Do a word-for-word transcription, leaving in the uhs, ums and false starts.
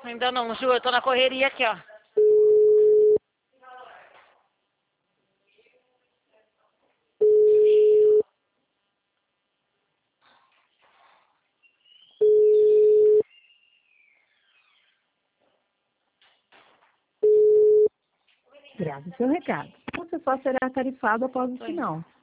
Ainda não, Ju, eu tô na correria aqui, ó. Grave seu recado. Você só será tarifado após o Tô indo. sinal.